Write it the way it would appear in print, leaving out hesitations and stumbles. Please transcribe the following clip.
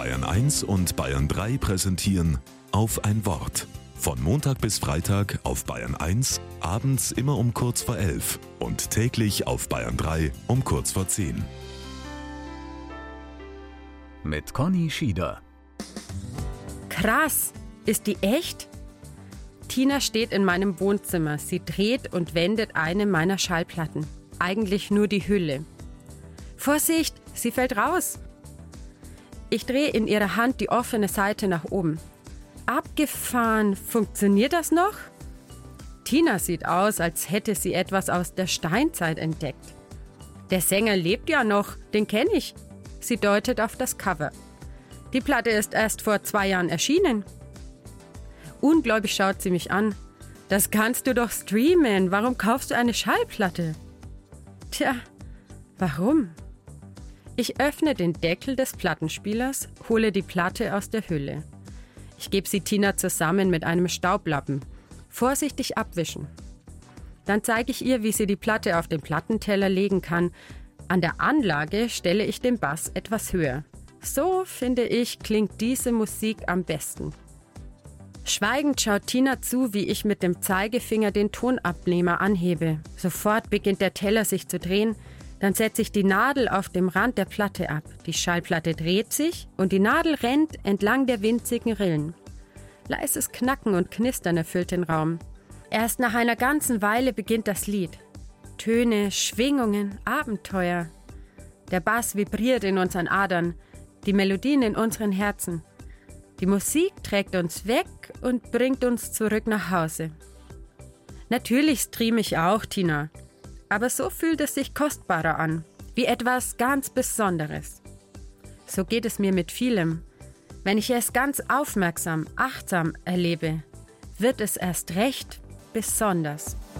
Bayern 1 und Bayern 3 präsentieren Auf ein Wort. Von Montag bis Freitag auf Bayern 1, abends immer um kurz vor 11 und täglich auf Bayern 3 um kurz vor 10. Mit Conny Schieder. Krass, ist die echt? Tina steht in meinem Wohnzimmer. Sie dreht und wendet eine meiner Schallplatten. Eigentlich nur die Hülle. Vorsicht, sie fällt raus. Ich drehe in ihrer Hand die offene Seite nach oben. Abgefahren, funktioniert das noch? Tina sieht aus, als hätte sie etwas aus der Steinzeit entdeckt. Der Sänger lebt ja noch, den kenne ich. Sie deutet auf das Cover. Die Platte ist erst vor 2 Jahren erschienen. Ungläubig schaut sie mich an. Das kannst du doch streamen. Warum kaufst du eine Schallplatte? Tja, warum? Ich öffne den Deckel des Plattenspielers, hole die Platte aus der Hülle. Ich gebe sie Tina zusammen mit einem Staublappen. Vorsichtig abwischen. Dann zeige ich ihr, wie sie die Platte auf den Plattenteller legen kann. An der Anlage stelle ich den Bass etwas höher. So, finde ich, klingt diese Musik am besten. Schweigend schaut Tina zu, wie ich mit dem Zeigefinger den Tonabnehmer anhebe. Sofort beginnt der Teller sich zu drehen. Dann setze ich die Nadel auf dem Rand der Platte ab. Die Schallplatte dreht sich und die Nadel rennt entlang der winzigen Rillen. Leises Knacken und Knistern erfüllt den Raum. Erst nach einer ganzen Weile beginnt das Lied. Töne, Schwingungen, Abenteuer. Der Bass vibriert in unseren Adern, die Melodien in unseren Herzen. Die Musik trägt uns weg und bringt uns zurück nach Hause. Natürlich streame ich auch, Tina. Aber so fühlt es sich kostbarer an, wie etwas ganz Besonderes. So geht es mir mit vielem. Wenn ich es ganz aufmerksam, achtsam erlebe, wird es erst recht besonders.